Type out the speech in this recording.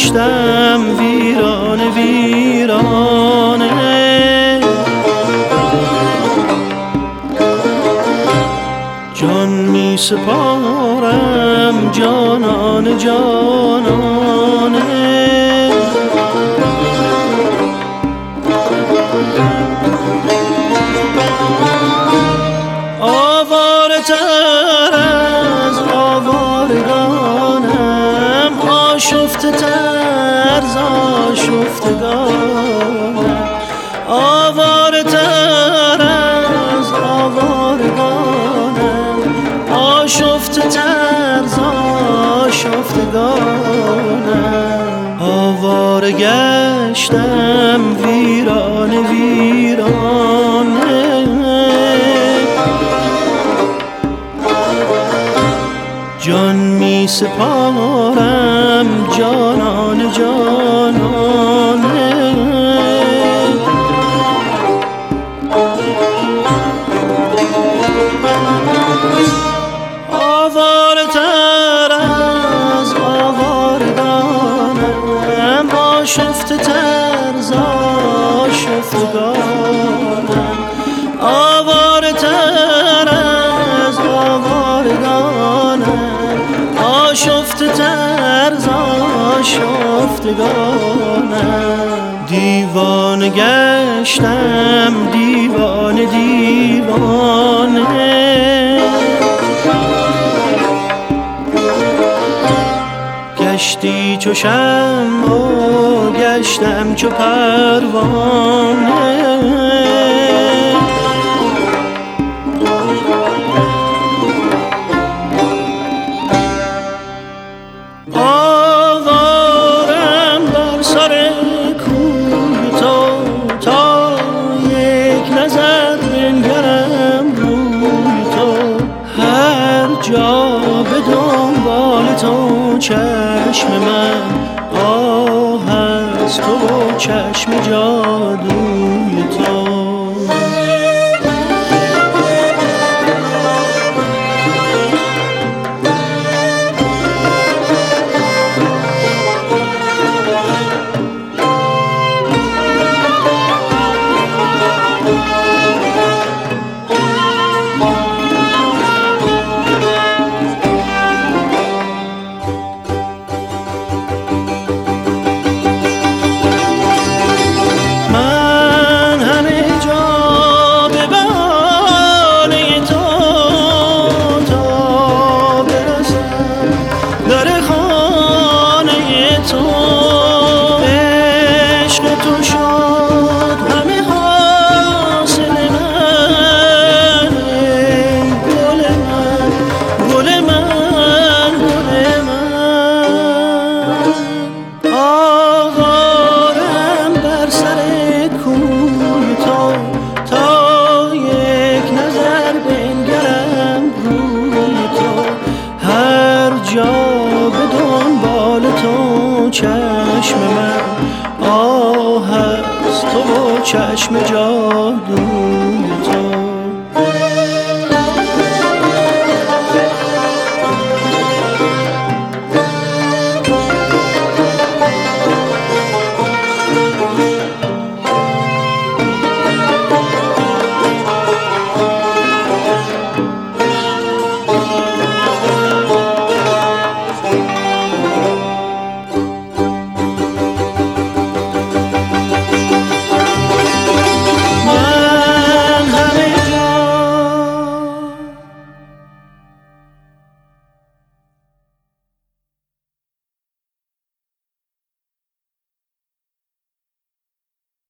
گشتم ویرانه ویرانه، جان می سپارم جانانه جانانه. آواره تر از آوارگانم، آشفته تر ز آشفتگانم. آواره تر از آوارگانم، آشفته تر ز آشفتگانم. آواره گشتم ویرانه ویرانه، جان می سپارم جانانه جانانه. آواره تر از آوارگانم، آشفته تر ز آشفتگانم. آواره تر از آوارگانم، آشفته تر ز آشفتگانم. دیوانه گشتم دیوانه دیوانه، گشتی چو شمع و گشتم چو پروانه. آوارم بر سر کوی تو، تا یک نظر بنگرم روی تو. هر جا به دنبال تو چشم من آه از تو، چشم جادوی تو. چشم من آه از تو، چشم جادوی تو.